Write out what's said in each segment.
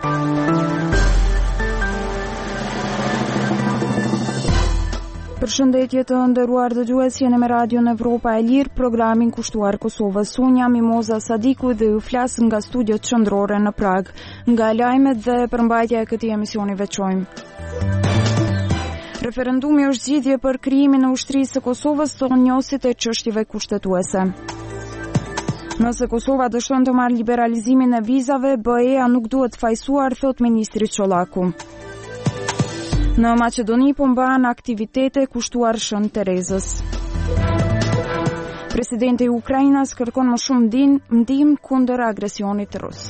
Përshëndetje të nderuar dëgjues, jeni me Radion Evropa e Lirë, programin kushtuar Kosovës. Unë jam Mimoza Sadiku dhe ju flas nga studiot qendrore në Prag. Nga lajmet dhe përmbajtja e këtij emisioni veçojmë. Referendumi është zgjidhje për krijimin e ushtrisë së Kosovës, thonë njësit e çështjeve kushtetuese. Nëse Kosova dështon të marrë liberalizimin e vizave, BE-a nuk duhet fajsuar, thot ministri Çollaku. Në Maqedoni po mbahen aktivitete kushtuar Shën Terezës. Presidenti i Ukrainës kërkon më shumë ndihmë kundër agresionit rus.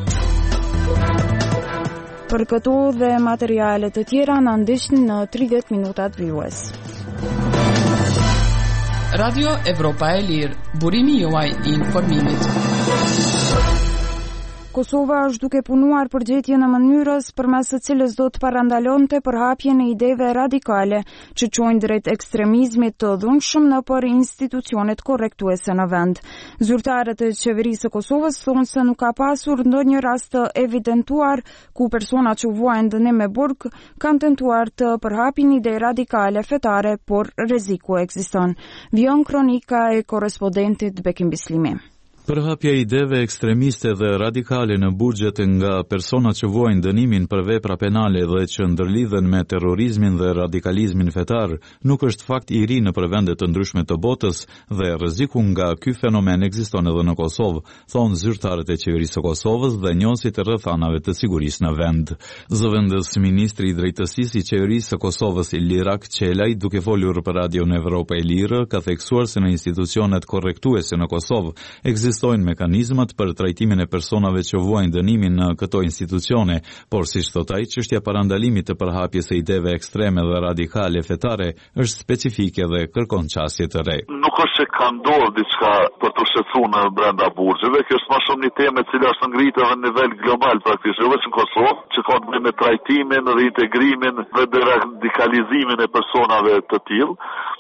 Për këto dhe materiale të tjera na ndiqni në 30 minutat vijues. Radio Evropa e Lirë, burimi juaj i informimit. Kosova është duke punuar për gjetjen e mënyrës përmes së cilës do të parandalonte përhapjen e ideve radikale që çojnë drejt ekstremizmit të dhunshëm nëpër institucionet korrektuese në vend. Zyrtarët e qeverisë së Kosovës thonë se nuk ka pasur ndonjë rast të evidentuar ku persona që vuajnë dënim me burg kanë tentuar të përhapin ide radikale fetare, por rreziku ekziston. Vjen kronika e korrespondentit Bekim Bislimi. Përhapja ideve ekstremiste dhe radikale në burgjet nga persona që vuajnë dënimin për vepra penale dhe që ndërlidhen me terrorizmin dhe radikalizmin fetar nuk është fakt i ri në vende të ndryshme të botës dhe rreziku nga ky fenomen ekziston edhe në Kosovë, thonë zyrtarët e qeverisë së Kosovës dhe njësit e rrethanave të sigurisë në vend. Zëvendës ministri i drejtësisë i qeverisë së Kosovës Ilirak Qelaj, duke folur për Radion Evropa e Lirë, ka theksuar se në institucionet korrektuese në Kosovë ekzistojnë mekanizmat për trajtimin e personave që vuajnë dënimin në këto institucione, por siç thot ai, çështja parandalimit të përhapjes së ideve ekstreme dhe radikale fetare është specifike dhe kërkon qasje të re. Nuk është që ka ndodhur diçka për të shqetësuar në brenda burgjeve, kjo është më shumë një temë e cila është ngritur në nivel global praktikisht, jo vetëm në Kosovë, që ka të bëjë me trajtimin dhe integrimin dhe deradikalizimin e personave të tillë.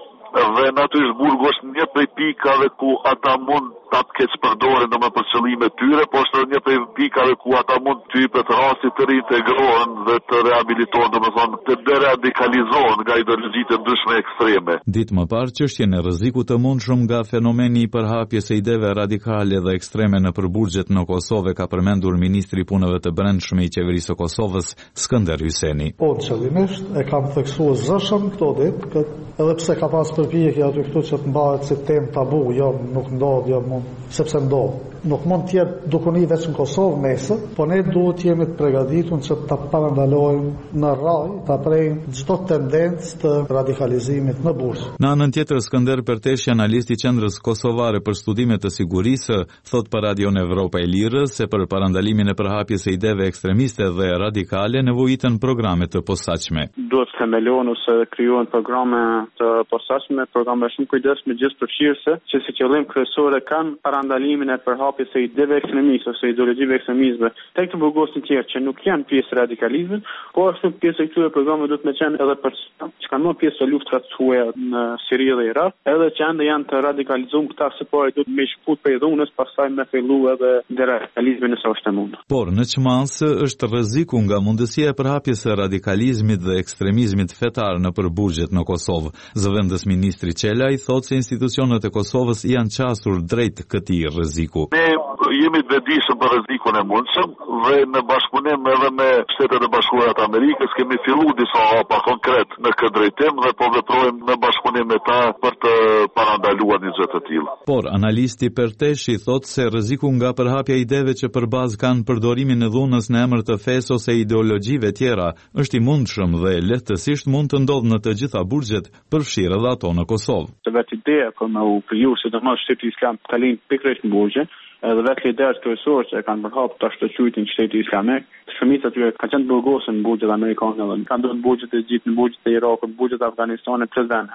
Dhe natyrisht burgu është një prej pikave ku ata mund ta keq përdoren domethënë për qëllime tyre, por është një prej pikave ku ata mund të hyjnë rasti të reintegrohen dhe të rehabilitohen, domethënë të deradikalizohen nga ideologjitë të ndryshme ekstreme. Ditë më parë, çështjen e rrezikut të mundshëm nga fenomeni i përhapjes së ideve radikale dhe ekstreme në burgjet në Kosovë ka përmendur ministri i punëve të brendshme i qeverisë së Kosovës, Skënder Hyseni. Po qëllimisht e kam theksuar zëshëm këto ditë, edhe pse ka pas përpjekje aty këtu që të mbahet si temë tabu, jo nuk ndodh, jo sepse ndodh. Nuk mund të jetë dukuni vetëm në Kosovë mesë, por ne duhet të jemi të përgatitur që ta parandalojmë në rraj, ta prejmë çdo tendencë të radikalizimit në burg. Në anën tjetër, Skënder Perteshi, analisti i Qendrës Kosovare për Studime të Sigurisë, thot për Radion Evropa e Lirë se për parandalimin e përhapjes së ideve ekstremiste dhe radikale nevojiten programe të posaçme. Duhet themelohen ose krijohen programe të posaçme, programe shumë kujdesshme gjithëpërfshirëse, që si qëllim kryesor kanë parandalimin e përhapjes së ideve ekstremiste ose ideologjive ekstremizme tek të burgosin tjerë që nuk janë pjesë e radikalizmit, por ashtu pjesë e këtyre programeve duhet të qenë edhe persona që kanë marrë pjesë në luftrat të huaja në Siri dhe Irak, edhe që ende janë të radikalizuar këta se po duhet me shput për dhunës, pastaj me fillu edhe deradikalizmin nëse është e mundur. Por në çmans është rreziku nga mundësia e përhapjes së radikalizmit dhe ekstremizmit fetar në burgjet në Kosovë. Zëvendës ministri Qelaj thotë se institucionet e Kosovës janë qasur drejt këtij rreziku. Ne jemi të vetëdijshëm për rrezikun e mundshëm dhe në bashkëpunim edhe me Shtetet e Bashkuara të Amerikës kemi filluar disa hapa konkret në këtë drejtim dhe po veprojmë në bashkëpunim me ta për të parandaluar një gjë të tillë. Por analisti Perteshi thotë se rreziku nga përhapja e ideve që për bazë kanë përdorimin e dhunës në emër të fesë ose ideologjive tjera është i mundshëm dhe lehtësisht mund të ndodhë në të gjitha burgjet, përfshirë edhe ato në Kosovë. Vetë ideja për me u kriju sidomos Shteti Islam kalin pikërisht në burgje, edhe vetë ideat kryesore që kanë përhapur ta shtoqujtin Shteti Islamek, shumica atyre kanë qenë burgosën në burgjet amerikane dhe kanë dhënë burgjet e gjithë në burgjet e Irakut, burgjet e Afganistanit, prezente.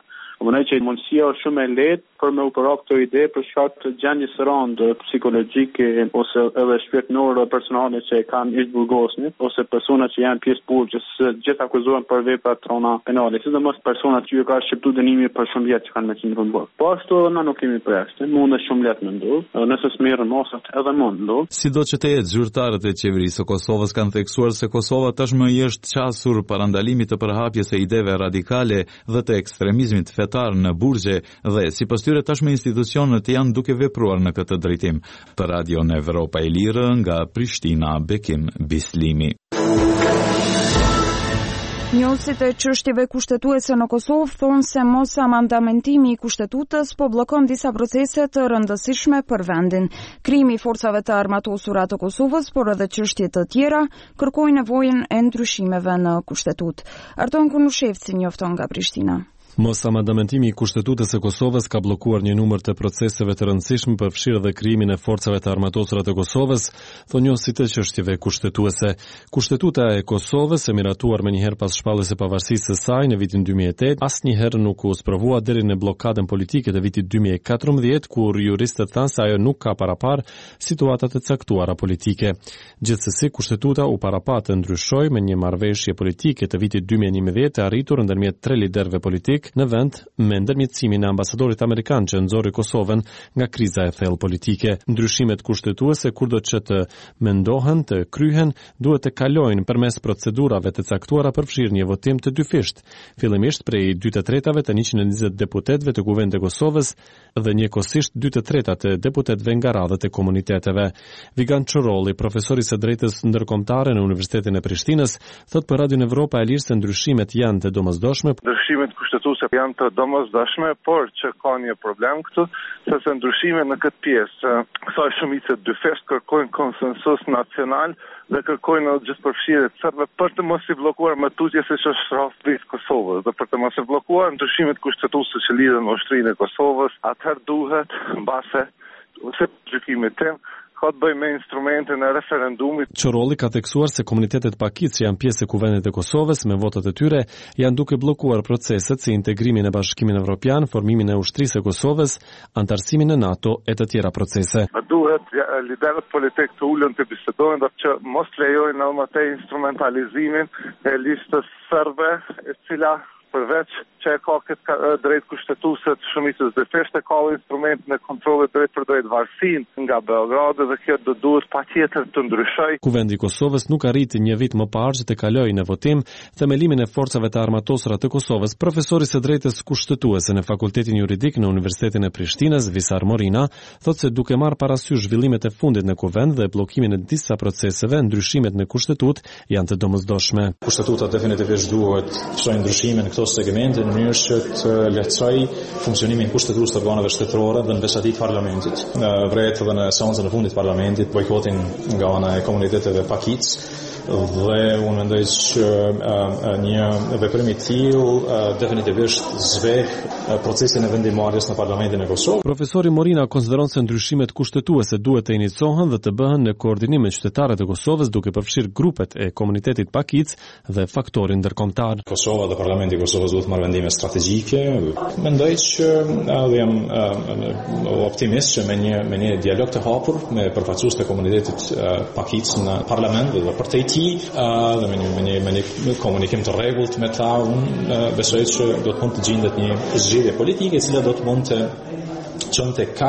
Mendoj që mundësia është shumë e lehtë për me u përra këto ide për shkak të gjendjes së rëndë psikologjike ose edhe shpirtërore personale që e kanë ish burgosnit ose persona që janë pjesë burgjës, gjithë akuzohen për vepra trona penale, sidomos personat që ju ka shqiptu dënimi për shumë vjet që kanë me qenë në burg. Po ashtu edhe na nuk kemi përjashtë, mund është shumë lehtë me ndodh, nëse s'merren mosat edhe mund ndodh. Sido që të jetë, zyrtarët e qeverisë së Kosovës kanë theksuar se Kosova tashmë i është qasur parandalimit të përhapjes së ideve radikale dhe të ekstremizmit fetar në burgje dhe sipas tyre tashmë institucionet janë duke vepruar në këtë drejtim. Për Radio Evropa e Lirë nga Prishtina, Bekim Bislimi. Njohësit e çështjeve kushtetuese në Kosovë thonë se mos amandamentimi i kushtetutës po bllokon disa procese të rëndësishme për vendin. Krimi i forcave të armatosura të Kosovës, por edhe çështje të tjera kërkojnë nevojën e ndryshimeve në kushtetutë. Arton Kunushevci njofton nga Prishtina. Mos amandamentimi i kushtetutës së Kosovës ka bllokuar një numër të proceseve të rëndësishme përfshirë dhe krijimin e forcave të armatosura të Kosovës, thonë njohësit e çështjeve kushtetuese. Kushtetuta e Kosovës, e miratuar menjëherë pas shpalljes së pavarësisë së saj në vitin 2008, asnjëherë nuk u sprovua deri në bllokadën politike të vitit 2014, kur juristët thanë se ajo nuk ka parapar situata të caktuara politike. Gjithsesi, kushtetuta u parapat të ndryshojë me një marrëveshje politike të vitit 2011 të arritur ndërmjet 3 liderëve politik në vend me ndërmjetësimin e ambasadorit amerikan që nxorri Kosovën nga kriza e thellë politike. Ndryshimet kushtetuese kurdo që të mendohen të kryhen duhet të kalojnë përmes procedurave të caktuara përfshirë një votim të dyfisht, fillimisht prej 2/3 të 120 deputetëve të Kuvendit të Kosovës dhe njëkohësisht 2/3 të deputetëve nga radhët e komuniteteve. Vigan Çorolli, profesor i së drejtës ndërkombëtare në Universitetin e Prishtinës, thot për Radio Evropa e Lirë se ndryshimet janë të domosdoshme. Ndryshimet kushtetuese janë të domosdoshme, por që ka një problem këtu, sepse ndryshime në këtë pjesë kësaj shumice dyfisht kërkojnë konsensus nacional dhe kërkojnë gjithëpërfshirje të sërbe për të mos i bllokuar tutje siç është rasti i Kosovës dhe për të mos i bllokuar ndryshimet kushtetuese që lidhen me ushtrinë e Kosovës, atëherë duhet mbase ose gjykimit tim ka të bëjë me instrumentin e referendumit. Çorolli ka theksuar se komunitetet pakicë që janë pjesë e Kuvendit të Kosovës me votat e tyre janë duke bllokuar proceset si integrimin e Bashkimit Evropian, formimin e ushtrisë së Kosovës, antarësimin në NATO e të tjera procese. Duhet liderët politik të ulën të bisedojnë dhe që mos lejojnë edhe të instrumentalizimin e listës serbe, e cila përveç që e ka këtë drejt kushtetuese të shumicës dyfisht, e ka instrumentin e kontrollit drejt për drejt varësinë nga Beogradi dhe kjo do duhet patjetër të ndryshojë. Kuvendi i Kosovës nuk arriti një vit më parë që të kalojë në votim themelimin e forcave të armatosura të Kosovës. Profesori së drejtës kushtetuese në Fakultetin Juridik në Universitetin e Prishtinës, Visar Morina, thotë se duke marrë parasysh zhvillimet e fundit në kuvend dhe bllokimin e disa proceseve, ndryshimet në kushtetutë janë të domosdoshme. Kushtetuta definitivisht duhet të çojë ndryshime në këto segmente në mënyrë që të lehtësojë funksionimin kushtetues të organeve shtetërore dhe në veçantë parlamentit. Vret edhe në seancën e fundit të parlamentit bojkotin nga ana e komuniteteve pakicë dhe unë mendoj që një veprim i tillë definitivisht zbeh procesin e vendimarrjes në parlamentin e Kosovës. Profesori Morina konsideron se ndryshimet kushtetuese duhet të inicijohen dhe të bëhen në koordinim me qytetarët e Kosovës duke përfshirë grupet e komunitetit pakicë dhe faktorin ndërkombëtar. Kosova dhe parlamenti i Kosovës duhet të marrë vendime strategjike. Mendoj që jam optimist që me një dialog të hapur me përfaqësues të komunitetit pakicë në parlament dhe për të dhe me një komunikim të rregullt me ta, unë besoj që do të mund të gjendet një zgjedhje politike e cila do të mund të çonte ka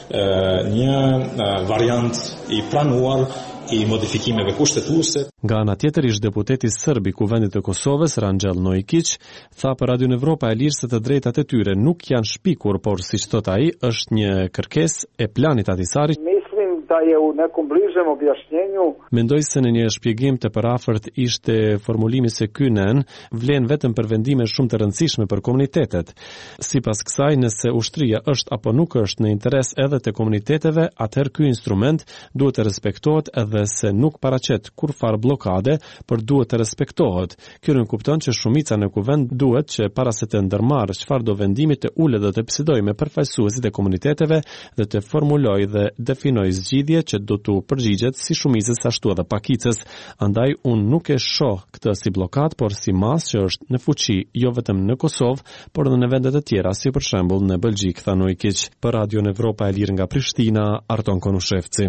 një variant i pranuar i modifikimeve kushtetuese. Nga ana tjetër, ish deputeti serb i Kuvendit të Kosovës, Ranxhel Nojikić, tha për Radio Evropa e Lirë se të drejtat e tyre nuk janë shpikur, por siç thot ai, është një kërkesë e planit Ahtisarit. Da je u nekom bližem objašnjenju. Mendoj se në një shpjegim të përafërt ishte formulimi se ky nen vlen vetëm për vendime shumë të rëndësishme për komunitetet. Sipas kësaj, nëse ushtria është apo nuk është në interes edhe të komuniteteve, atëherë ky instrument duhet të respektohet edhe se nuk paraqet kurfar bllokade, por duhet të respektohet. Kjo nuk kupton që shumica në kuvend duhet që para se të ndërmarrë çfarëdo vendimi të ulet dhe të bisedojë me përfaqësuesit e komuniteteve dhe të formulojë dhe definojë zgjidhje zgjidhje që do të përgjigjet si shumicës ashtu edhe pakicës. Andaj unë nuk e shoh këtë si bllokat, por si masë që është në fuqi jo vetëm në Kosovë, por edhe në vendet e tjera, si për shembull në Belgjik, tha Nojkić. Për Radion Evropa e Lirë nga Prishtina, Arton Konushevci.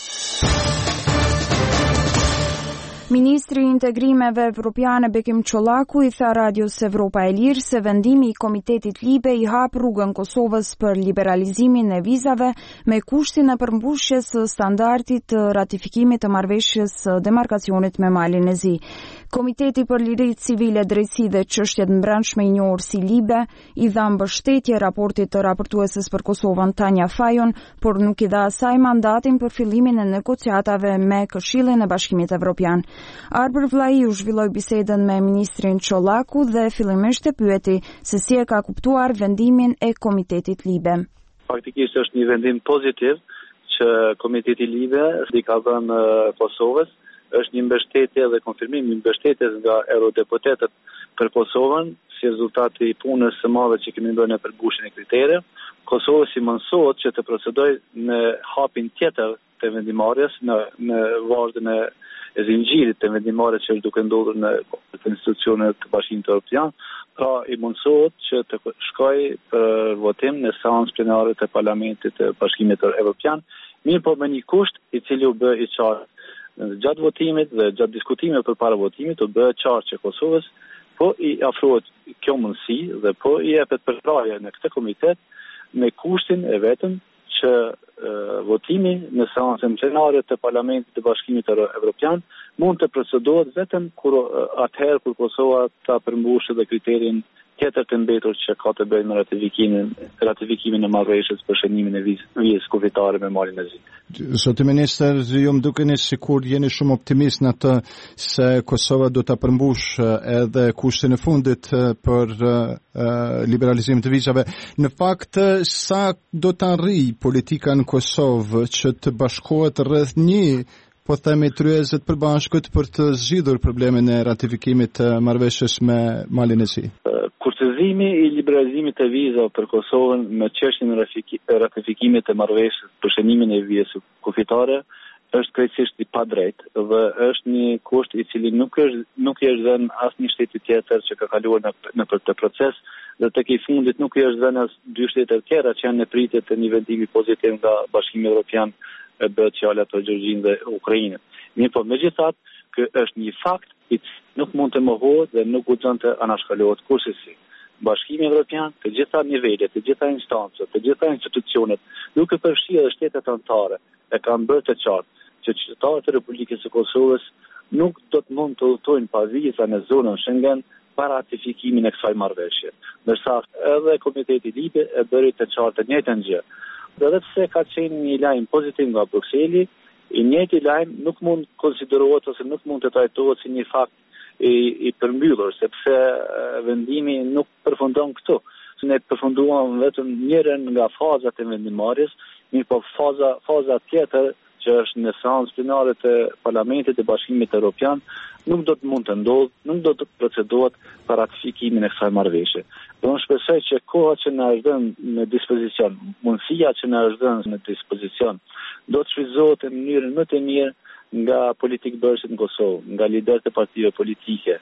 Ministri i Integrimeve Evropiane Bekim Çollaku i tha Radios Evropa e Lirë se vendimi i Komitetit Libe i hap rrugën Kosovës për liberalizimin e vizave me kushtin e përmbushjes së standardit të ratifikimit të marrëveshjes së demarkacionit me Malin e Zi. Komiteti për Liritë Civile, Drejtësi dhe Çështjet Mbrëmshme i njohur si Libe i dha mbështetje raportit të raportueses për Kosovën Tanja Fajon, por nuk i dha asaj mandatin për fillimin e negociatave me Këshillin e Bashkimit Evropian. Arber Vllai u zhvilloi bisedën me ministrin Çollaku dhe fillimisht e pyeti se si e ka kuptuar vendimin e Komitetit Libe. Faktikisht është një vendim pozitiv që Komiteti Libe i ka dhënë Kosovës, është një mbështetje dhe konfirmim i mbështetjes nga eurodeputetët për Kosovën, si rezultat i punës së madhe që kemi bërë në përmbushjen e kritereve. Kosova si mësohet që të procedojë në hapin tjetër të vendimarrjes në vazhdën e zinxhirit të vendimarrjes që është duke ndodhur në institucionet të Bashkimit Evropian, pra i mundsohet që të shkojë për votim në seancë plenare të Parlamentit të Bashkimit Evropian, mirë po me një kusht i cili u bë i qartë. Gjatë votimit dhe gjatë diskutimit përpara votimit u bë qartë që Kosovës po i afrohet kjo mundësi dhe po i jepet përkrahje në këtë komitet me kushtin e vetëm që votimi në seancën plenare të Parlamentit të Bashkimit Evropian mund të procedohet vetëm atëherë kur Kosova ta përmbushë dhe kriterin tjetër të mbetur që ka të bëjë me ratifikimin e marrëveshjes për shënimin e vizës kufitare me Malin e Zi. Zoti minister, ju më dukeni sikur jeni shumë optimist në atë se Kosova do ta përmbush edhe kushtin e fundit për liberalizimin e vizave. Në fakt, sa do të arrijë politika në Kosovë që të bashkohet rreth një po themi tryezët përbashkët për të zgjidhur problemin e ratifikimit të marrëveshjes me Malin e Zi? Kurtëzimi i liberalizimit të vizave për Kosovën me çështjen e ratifikimit të marrëveshjes për shënimin e vizës kufitare është krejtësisht i padrejtë dhe është një kusht i cili nuk i është dhënë asnjë shteti tjetër që ka kaluar në këtë proces dhe tek i fundit nuk i është dhënë as dy shtete tjera që janë në pritje të një vendimi pozitiv nga Bashkimi Evropian e bëhet fjala për Gjergjinë dhe Ukrainën. Mirë po, megjithatë, ky është një fakt i nuk mund të mohohet dhe nuk guxon të anashkalohet kurrësi. Bashkimi Evropian, të gjitha nivelet, të gjitha instancët, të gjitha institucionet, duke përfshirë edhe shtetet anëtare, e kanë bërë të qartë që qytetarët e Republikës së Kosovës nuk do të mund të udhtojnë pa viza në zonën Schengen pa ratifikimin e kësaj marrëveshje. Ndërsa edhe Komiteti Libe e bëri të qartë të njëjtën gjë. Edhe pse ka qenë një lajm pozitiv nga Brukseli, i njëjti lajm nuk mund konsiderohet ose nuk mund të trajtohet si një fakt i përmbyllur, sepse vendimi nuk përfundon këtu. Ne përfunduam vetëm njërin nga fazat e vendimarrjes, mirë po faza tjetër që është në seancë plenare të Parlamentit të Bashkimit Evropian, nuk do të mund të ndodhë, nuk do të procedohet për ratifikimin e kësaj marrëveshje. Do unë shpresoj që koha që na është dhënë në dispozicion, mundësia që na është dhënë në dispozicion, do të shfrytëzohet në mënyrën më të mirë nga politikbërësit në Kosovë, nga liderët e partive politike,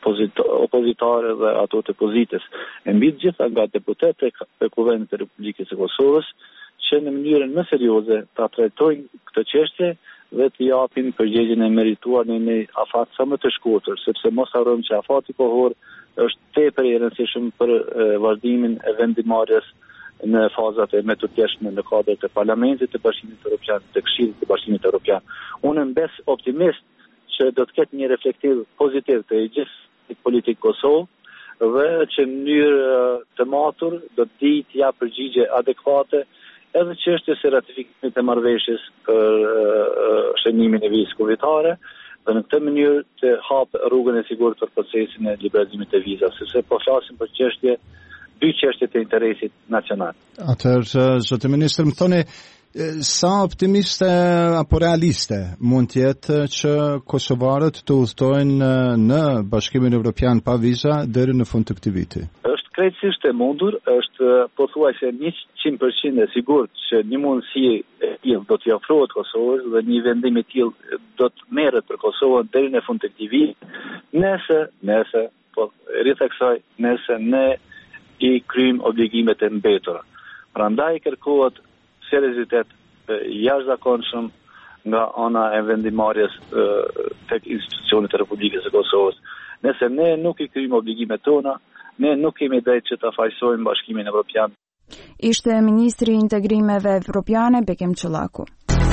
opozitare dhe ato të pozitës, e mbi të gjitha nga deputetët e Kuvendit të Republikës së Kosovës, që në mënyrën më serioze ta trajtojnë këtë çështje dhe të japin përgjigjen e merituar në një afat sa më të shkurtër, sepse mos harrojmë që afati kohor është tepër i rëndësishëm për vazhdimin e vendimarrjes në fazat e më të tjeshme në kuadër të Parlamentit të Bashkimit Evropian, të Këshillit të Bashkimit Evropian. Unë mbes optimist që do të ketë një reflektim pozitiv të gjithë politikë Kosovë dhe që në mënyrë të matur do të di të japë përgjigje adekuate edhe çështjes së ratifikimit të marrëveshjes për shënimin e vizës kufitare dhe në këtë mënyrë të hapë rrugën e sigurt për procesin e liberalizimit të vizave, sepse po flasim për dy çështje të interesit nacional. Atëherë, zoti ministër, më thoni sa optimiste apo realiste mund të jetë që kosovarët të udhtojnë në Bashkimin Evropian pa viza deri në fund të këtij viti? Është krejtësisht e mundur, është pothuajse 100% e sigurt që një mundësi e tillë do t'i ofrohet Kosovës dhe një vendim i tillë do të merret për Kosovën deri në fund të këtij viti, nëse po ritheksoj, nëse ne i kryjm obligimet e mbetura. Prandaj kërkohet seriozitet jashtëzakonshëm nga ana e vendimarrjes tek institucionet e Republikës së Kosovës. Nëse ne nuk i kryjm obligimet tona, ne nuk kemi drejt që ta fajsojmë Bashkimin Evropian. Ishte ministri i integrimeve evropiane Bekim Çollaku.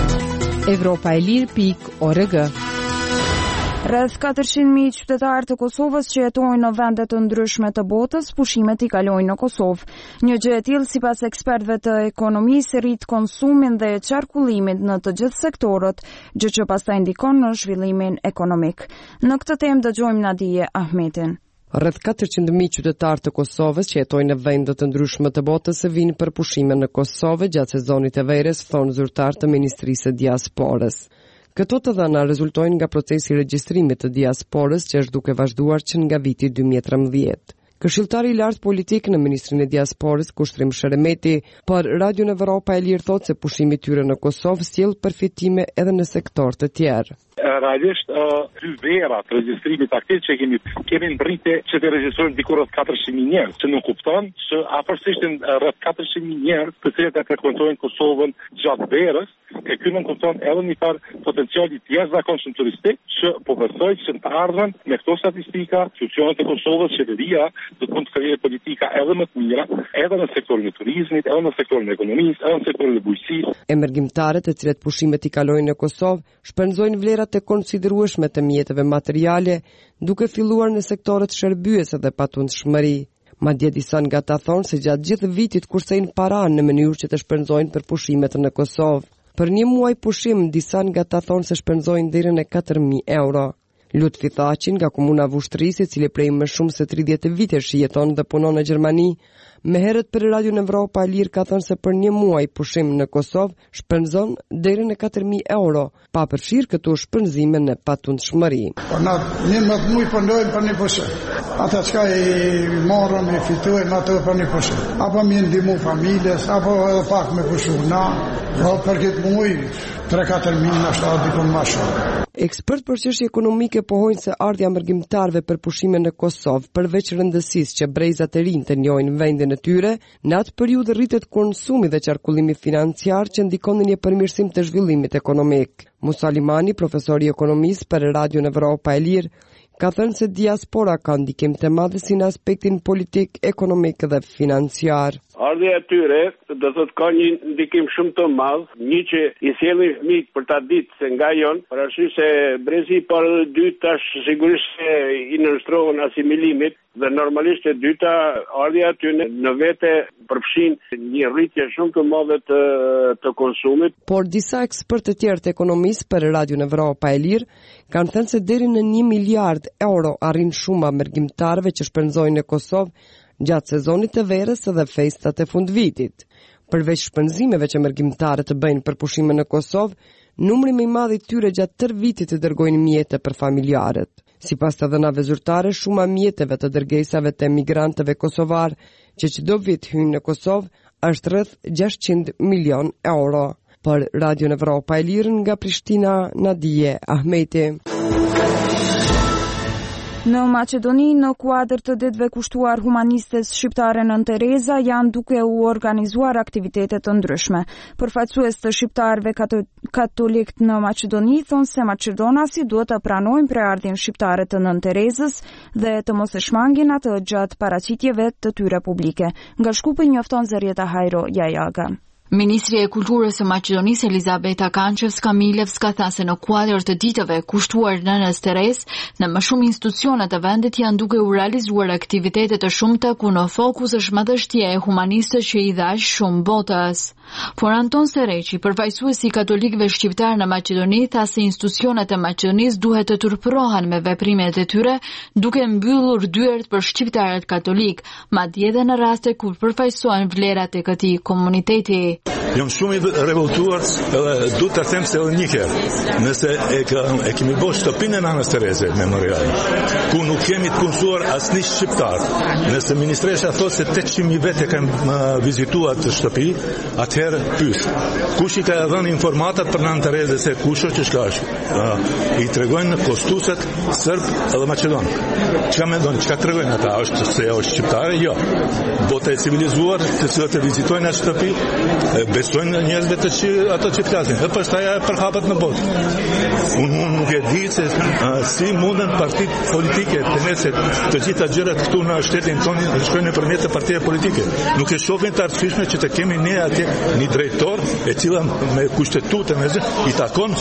Evropaelir.org. Rreth 400.000 qytetarë të Kosovës që jetojnë në vende të ndryshme të botës, pushimet i kalojnë në Kosovë. Një gjë e tillë sipas ekspertëve të ekonomisë rrit konsumin dhe qarkullimin në të gjithë sektorët, gjë që pastaj ndikon në zhvillimin ekonomik. Në këtë temë dëgjojmë Nadije Ahmetin. Rreth 400.000 qytetarë të Kosovës që jetojnë në vende të ndryshme të botës vinë për pushime në Kosovë gjatë sezonit të verës, thonë zyrtar të Ministrisë së Diasporës. Këto të dhëna rezultojnë nga procesi i regjistrimit të diasporës që është duke vazhduar që nga viti 2013. Këshilltari i lartë politik në Ministrinë e Diasporës, Kushtrim Sheremeti, për Radion Evropa e Lirë thotë se pushimi i tyre në Kosovë sjell përfitime edhe në sektor të tjerë. Realisht, dy vera të regjistrimit aktiv që kemi mbrite që të regjistrojnë dikur rreth 400.000 njerëz, që nuk kupton që afërsisht rreth 400.000 njerëz të cilët e frekuentojnë Kosovën gjatë verës, e ky nuk kupton edhe një farë potenciali të jashtëzakonshëm turistik që po besoj që në të ardhmen me këto statistika, institucionet e Kosovës, qeveria do të mund të krijojë politika edhe më të mira, edhe në sektorin e turizmit, edhe në sektorin e ekonomisë, edhe në sektorin e bujqësisë. Emergjimtarët të cilët pushimet i kalojnë në Kosovë shpenzojnë vlerat të konsiderueshme të mjeteve materiale, duke filluar në sektorët shërbyese dhe patundshmëri. Madje disa nga ata thonë se gjatë gjithë vitit kursejnë para në mënyrë që të shpenzojnë për pushimet në Kosovë. Për një muaj pushim, disa nga ata thonë se shpenzojnë deri në 4.000 euro. Lutfi Thaqin nga komuna Vushtrisi, i cili prej më shumë se 30 vitesh jeton dhe punon në Gjermani, me herët për Radion Evropa e Lirë ka thënë se për një muaj pushim në Kosovë shpenzon deri në 4.000 euro, pa përfshirë këto shpenzime në patundshmëri. Po na 11 muaj punojmë për një pushim. Ata çka i marrëm i fitojmë ato për një pushim. Apo më ndihmu familjes, apo edhe pak me pushuna, për këtë muaj 3-4.000 na shtat dikon më shumë. Ekspert për çështje ekonomike pohojnë se ardhja mërgjimtarëve për pushime në Kosovë, përveç rëndësisë që brezat e rinj të njohin vendin e tyre, në atë periudhë rritet konsumi dhe qarkullimi financiar që ndikon në një përmirësim të zhvillimit ekonomik. Musa Limani, profesor i ekonomisë për Radion Evropa e Lirë, ka thënë se diaspora ka ndikim të madh në aspektin politik, ekonomik dhe financiar. Ardhja e tyre do të thotë ka një ndikim shumë të madh, një që i sjellin fëmijët për ta ditë se nga jon, për arsye se brezi i parë dhe dytë tash sigurisht i nënshtrohen asimilimit dhe normalisht e dyta ardhja e tyre në vete përfshin një rritje shumë të madhe të konsumit. Por disa ekspertë të tjerë të ekonomisë për Radion Evropa e Lirë kanë thënë se deri në 1 miliard euro arrin shuma mërgjimtarëve që shpenzojnë në Kosovë gjatë sezonit të verës dhe festat e fundvitit. Përveç shpenzimeve që mërgjimtarët të bëjnë për pushime në Kosovë, numri më i madh i tyre gjatë tërë vitit të dërgojnë mjete për familjarët. Sipas të dhënave zyrtare, shuma mjeteve të dërgesave të emigrantëve kosovar që çdo vit hyjnë në Kosovë është rreth 600 milion euro. Për Radion Evropa e Lirë nga Prishtina, Nadije Ahmeti. Në Maqedoni, në kuadër të ditëve kushtuar humanistes shqiptare Nën Tereza, janë duke u organizuar aktivitete të ndryshme. Përfaqësues të shqiptarëve katolik në Maqedoni thonë se maqedonasi duhet të pranojnë preardhjen shqiptare të Nën Terezës dhe të mos e shmangin atë gjatë paraqitjeve të tyre publike. Nga Shkupi njofton Zerieta Hajro Jajaga. Ministri e Kulturës së Maqedonisë Elizabeta Kançevska Milevska tha se në kuadër të ditëve kushtuar Nënës Terezë, në më shumë institucione të vendit janë duke u realizuar aktivitete të shumta ku në fokus është madhështia e humanistëve që i dhash shumë botës. Por Anton Sereqi, përfaqësuesi i katolikëve shqiptar në Maqedoni, tha se institucionet e Maqedonisë duhet të turpërohen me veprimet e tyre, duke mbyllur dyert për shqiptarët katolik, madje edhe në raste kur përfaqësohen vlerat e këtij komuniteti. Jam shumë i revoltuar, duhet të them se edhe një herë, nëse e kemi bërë shtëpinë e Nanës Tereze Memorial, ku nuk kemi të punësuar asnjë shqiptar, nëse ministresha thotë se 800.000 vete kanë vizituar të shtëpi, atëherë pyes, kush i ka dhënë informatat për Nanën Tereze se kush është çka është? I tregojnë kostuset serb edhe maqedon. Çka mendon, çka tregojnë ata? Është se është shqiptare? Jo. Bota e civilizuar, të cilët e vizitojnë atë shtëpi, besojnë njerëzve ato që flasin. E pastaj ajo përhapet në botë. Unë nuk e di se si mundën partitë politike të nesër të gjitha gjërat këtu në shtetin tonë të shkojnë nëpërmjet të partive politike. Nuk e shohin të arsyeshme që të kemi ne atje një drejtor e cila me kushtetutë i takon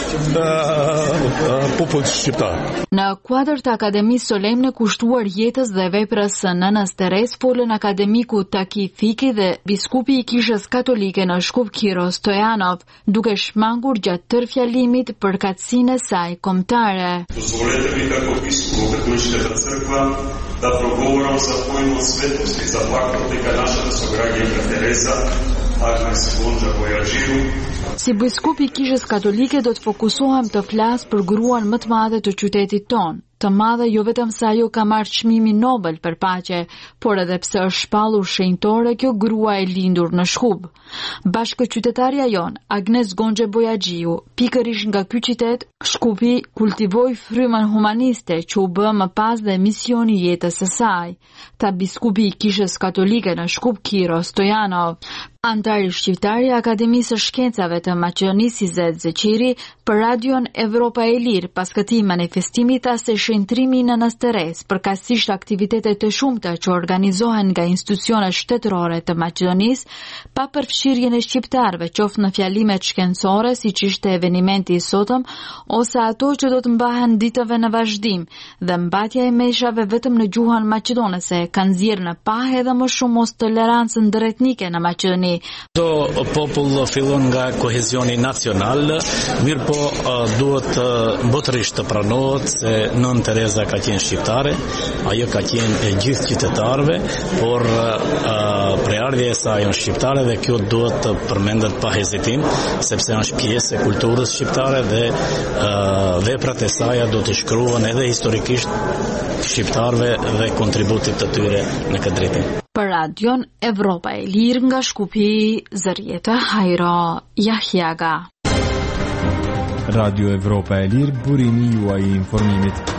popullit shqiptar. Në kuadër të Akademisë solemne kushtuar jetës dhe veprës së Nënës Terez, folën akademiku Taki Fiki dhe biskupi i Kishës Katolike në Shkup Kiro Stojanov, duke shmangur gjatë tërë fjalimit për katësinë e saj kombëtare. Dozvolete mi kako biskup Katoličkата crkva da progovoram za pojmo svetosti, za faktor tega našega sogragija Teresa, Agnes Gonja Bojaxhiu. Si biskup i Kishës Katolike do të fokusohem të flas për gruan më të madhe të qytetit ton, të madhe jo vetëm se ajo ka marrë çmimin Nobel për paqe, por edhe pse është shpallur shenjtore kjo grua e lindur në Shkup. Bashkëqytetarja jon, Agnes Gonje Bojaxhiu, pikërisht nga ky qytet, Shkupi kultivoi frymën humaniste që u bë më pas dhe misioni i jetës së saj. Ta biskupi i Kishës Katolike në Shkup Kiro Stojanov, antari shqiptar i Akademisë së Shkencave të Maqedonisë Izet Zeqiri për Radion Evropa e Lirë pas këtij manifestimi tha se shëntrimi në Nënës Terez përkatësisht aktivitete të shumta që organizohen nga institucionet shtetërore të Maqedonisë pa përfshirjen e shqiptarëve qoftë në fjalimet shkencore siç ishte evenimenti i sotëm ose ato që do të mbahen ditëve në vazhdim dhe mbajtja e meshave vetëm në gjuhën maqedonese kanë nxjerrë në pahë edhe më shumë mos tolerancën ndëretnike në Maqedoni. Do popull fillon nga kohezioni nacional, mirë po duhet botërisht të pranohet se Nën Tereza ka qenë shqiptare, ajo ka qenë e gjithë qytetarëve, por preardhja e saj është shqiptare dhe kjo duhet të përmendet pa hezitim, sepse është pjesë e kulturës shqiptare dhe veprat e saj do të shkruhen edhe historikisht shqiptarëve dhe kontributit të tyre në këtë drejtim. Për Radion Evropa e Lirë nga Shkupi, Zërieta Hajro Jahjaga. Radio Evropa e Lirë, burimi juaj i informimit.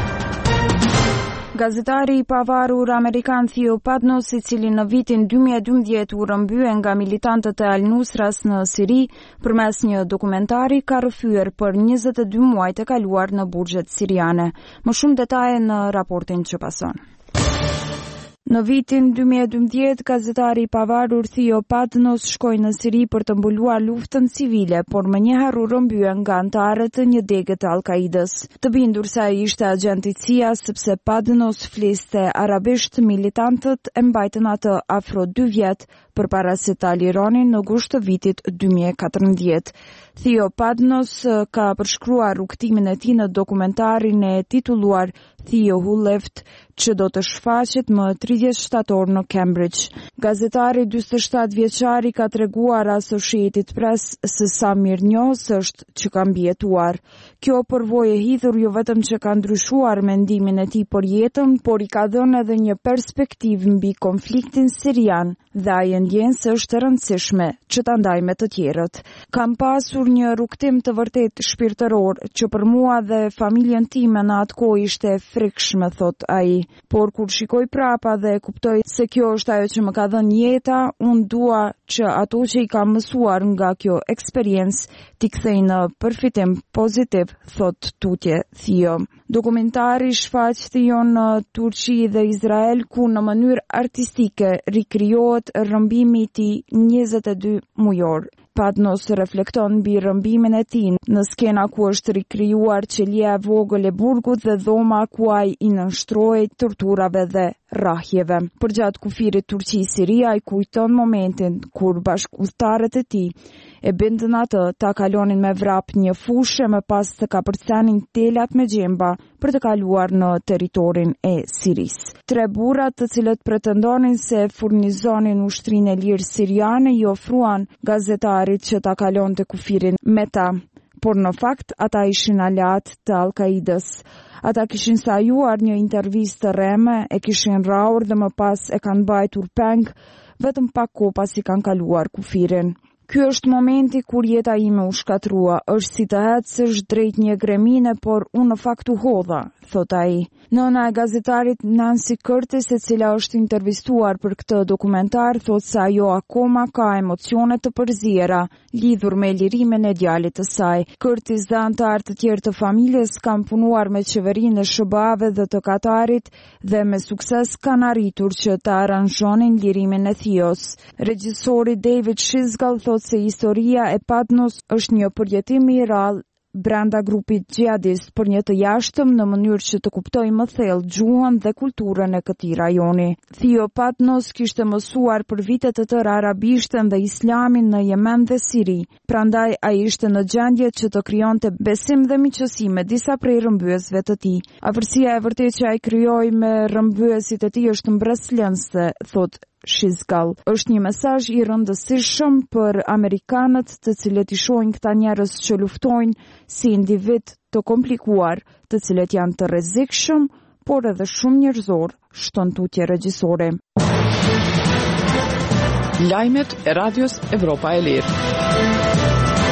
Gazetari i pavarur amerikan Theo Padnos, i cili në vitin 2012 u rrëmbye nga militantët e Al-Nusras në Siri përmes një dokumentari, ka rrëfyer për 22 muajt e kaluar në burgjet siriane. Më shumë detaje në raportin që pason. Në vitin 2012, gazetari i pavarur Theo Padnos shkoi në Siri për të mbuluar luftën civile, por më njëherë u rrëmbye nga anëtarët e një degë të Al-Qaidës. Të bindur se ai ishte agent i CIA sepse Padnos fliste arabisht, militantët e mbajtën atë afro 2 vjet përpara se ta lironin në gusht të vitit 2014. Theo Padnos ka përshkruar rrugtimin e tij në dokumentarin e titulluar Theo Who Left, që do të shfaqet më 30 shtator në Cambridge. Gazetari 47 vjeçari ka treguar Associated Press se sa mirënjohës është që ka mbijetuar. Kjo përvojë e hidhur jo vetëm që ka ndryshuar mendimin e tij për jetën, por i ka dhënë edhe një perspektivë mbi konfliktin sirian dhe ai ndjen se është e rëndësishme që ta ndaj me të tjerët. Kam pasur një rrugtim të vërtet shpirtëror që për mua dhe familjen time në atë kohë ishte frikshme, thot ai. Por kur shikoj prapa dhe kuptoj se kjo është ajo që më ka dhënë jeta, unë dua që ato që i kam mësuar nga kjo eksperiencë t'i kthej në përfitim pozitiv, thot tutje Theo. Dokumentari shfaq Theon në Turqi dhe Izrael, ku në mënyrë artistike rikrijohet rrëmbimi i tij 22 mujor. Padnos reflekton mbi rrëmbimin e tij në skena ku është rikrijuar qelia e vogël e burgut dhe dhoma ku ai i nënshtrohej torturave dhe rrahjeve. Përgjatë kufirit Turqi-Siria i kujton momentin kur bashkëudhëtarët e tij e bindën atë ta kalonin me vrap një fushë më pas të kapërcanin telat me gjemba për të kaluar në territorin e Sirisë. 3 burrat të cilët pretendonin se furnizonin ushtrinë e lirë siriane i ofruan gazetarit që ta kalonte kufirin me ta, por në fakt ata ishin aleat të Al-Qaidës. Ata kishin sajuar një intervistë rreme, e kishin rrahur dhe më pas e kanë mbajtur peng vetëm pak kohë pasi kanë kaluar kufirin. Ky është momenti kur jeta ime u shkatrua, është si të ecësh drejt një gremine, por unë në fakt u hodha, thot ai. Nëna e gazetarit Nancy Curtis, e cila është intervistuar për këtë dokumentar, thot se ajo akoma ka emocione të përziera lidhur me lirimin e djalit të saj. Curtis dhe anëtar të tjerë të familjes kanë punuar me qeverinë e SBA-ve dhe të Katarit dhe me sukses kanë arritur që të aranzhonin lirimin e Thios. Regjisori David Shizgal thot se historia e Padnos është një përjetim i rrallë brenda grupit gjihadist për një të jashtëm në mënyrë që të kuptojë më thellë gjuhën dhe kulturën e këtij rajoni. Theo Padnos kishte mësuar për vite të tëra arabishtën dhe islamin në Yemen dhe Siri. Prandaj ai ishte në gjendje që të krijonte besim dhe miqësi me disa prej rrëmbyesve të tij. Afërsia e vërtetë që ai krijoi me rrëmbyesit e tij është mbretëslënëse, thot Shizgal. Është një mesazh i rëndësishëm për amerikanët të cilët i shohin këta njerëz që luftojnë si individ të komplikuar, të cilët janë të rrezikshëm, por edhe shumë njerëzor, shton tutje regjisore. Lajmet e Radios Evropa e Lirë.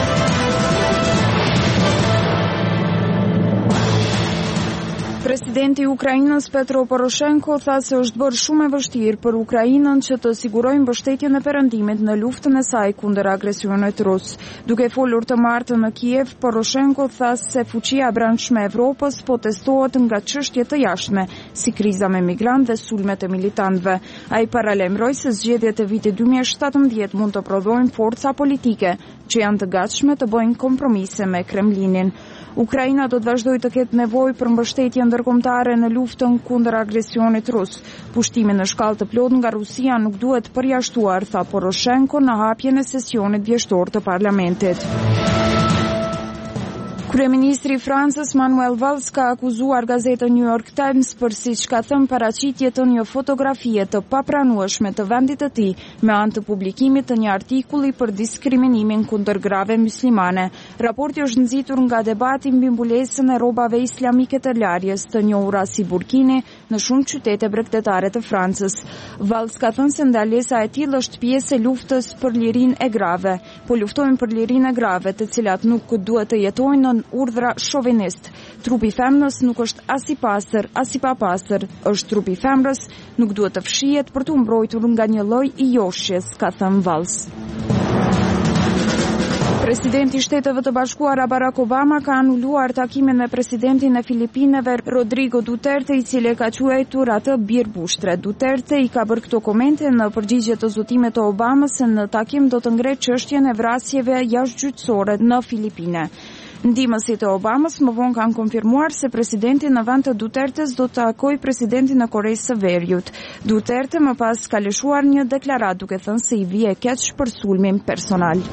Presidenti i Ukrainës Petro Poroshenko tha se është bërë shumë e vështirë për Ukrainën që të sigurojë mbështetjen e perëndimit në luftën e saj kundër agresionit rus. Duke folur të martën në Kiev, Poroshenko tha se fuqia e brendshme e Evropës po testohet nga çështje të jashtme, si kriza me migrantë dhe sulmet e militantëve. Ai paralajmëroi se zgjedhjet e vitit 2017 mund të prodhojnë forca politike që janë të gatshme të bëjnë kompromise me Kremlinin. Ukraina do të vazhdojë të ketë nevojë për mbështetje ndërkombëtare në luftën kundër agresionit rus. Pushtimi në shkallë të plotë nga Rusia nuk duhet përjashtuar, tha Poroshenko në hapjen e sesionit vjeshtor të parlamentit. Kryeministri i Francës Manuel Valls ka akuzuar gazetën New York Times për siç ka thënë paraqitje të një fotografie të papranueshme të vendit të tij me anë të publikimit të një artikulli për diskriminimin kundër grave muslimane. Raporti është nxitur nga debati mbi mbulesën e rrobave islamike të larjes të njohura si burkini në shumë qytete bregdetare të Francës. Valls ka thënë se ndalesa e tillë është pjesë e luftës për lirinë e grave. Po luftojmë për lirinë e grave, të cilat nuk duhet të jetojnë në urdhra shovinist. Trupi femrës nuk është as i pastër, as i papastër. Është trupi femrës, nuk duhet të fshihet për të mbrojtur nga një lloj i joshjes, ka thënë Valls. Presidenti i Shteteve të Bashkuara Barack Obama ka anuluar takimin me presidentin e Filipineve Rodrigo Duterte, i cili ka quajtur atë bir bushtre. Duterte i ka bërë këto komente në përgjigje të zotimit të Obamës se në takim do të ngrehet çështjen e vrasjeve jashtëgjyqësore në Filipine. Ndihmësit e Obamës më vonë kanë konfirmuar se presidenti në vend të Dutertes do të takojë presidentin e Koreas së Veriut. Duterte më pas ka lëshuar një deklaratë duke thënë se i vije keq për sulmin personal.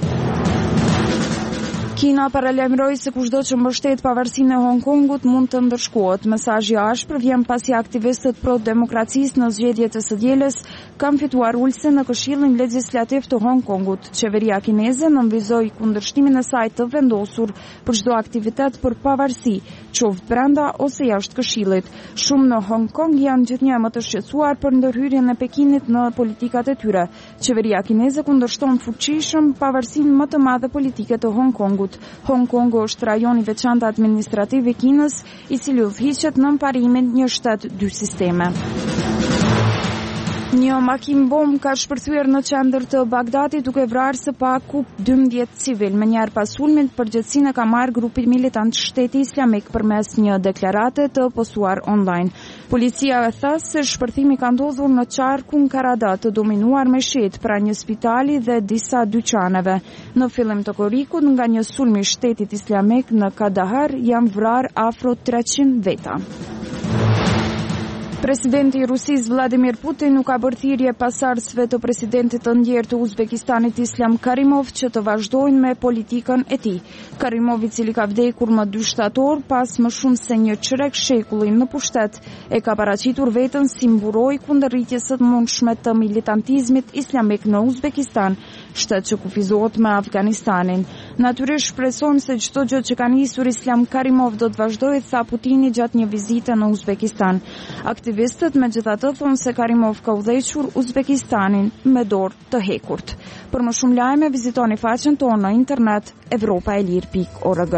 Kina paralajmëroi se kushdo që mbështet pavarësinë e Hong Kongut mund të ndërshkohet. Mesazhi i ashpër vjen pasi aktivistët pro-demokracisë në zgjedhjet e së dielës kanë fituar ulse në Këshillin Legjislativ të Hong Kongut. Qeveria kineze nënvizoi kundërshtimin e saj të vendosur për çdo aktivitet për pavarësi, qoftë brenda ose jashtë Këshillit. Shumë në Hong Kong janë gjithnjë më të shqetësuar për ndërhyrjen e Pekinit në politikat e tyre. Qeveria kineze kundërshton fuqishëm pavarësinë më të madhe politike të Hong Kongut. Hong Kongu është rajon i veçantë administrativ i Kinës, i cili udhëhiqet nën parimin një shtet dy sisteme. Një makinë bomb ka shpërthyer në qendër të Bagdadit duke vrarë së paku 12 civil. Më njëherë pas sulmit, përgjegjësinë ka marrë grupi militant Shteti Islamik përmes një deklarate të postuar online. Policia tha se shpërthimi ka ndodhur në qarkun Karada, të dominuar me shet pra një spitali dhe disa dyqaneve. Në fillim të korrikut, nga një sulm i Shtetit Islamik në Kandahar janë vrarë afro 300 veta. Presidenti i Rusisë Vladimir Putin nuk ka bërë thirrje pas ardhësve të presidentit të ndjerë të Uzbekistanit Islam Karimov që të vazhdojnë me politikën e tij. Karimov, i cili ka vdekur më 2 shtator pas më shumë se një çerek shekulli në pushtet, e ka paraqitur veten si mburoj kundër rritjes së mundshme të militantizmit islamik në Uzbekistan, shtet që kufizohet me Afganistanin. Natyrisht shpresojmë se çdo gjë që ka nisur Islam Karimov do të vazhdojë, tha Putini gjatë një vizite në Uzbekistan. Aktivistët megjithatë thonë se Karimov ka udhëhequr Uzbekistanin me dorë të hekurt. Për më shumë lajme vizitoni faqen tonë në internet evropaelir.org.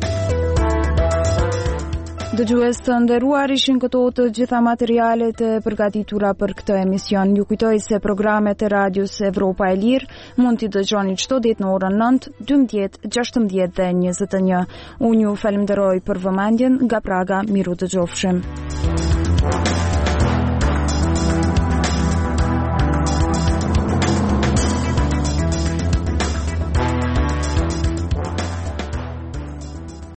Dëgjues të nderuar, ishin këto të gjitha materialet e përgatitura për këtë emision. Ju kujtoj se programet e radios Evropa e Lirë mund t'i dëgjoni çdo ditë në orën 9, 12, 16 dhe 21. Unë ju falenderoj për vëmendjen. Nga Praga, miru dëgjofshim.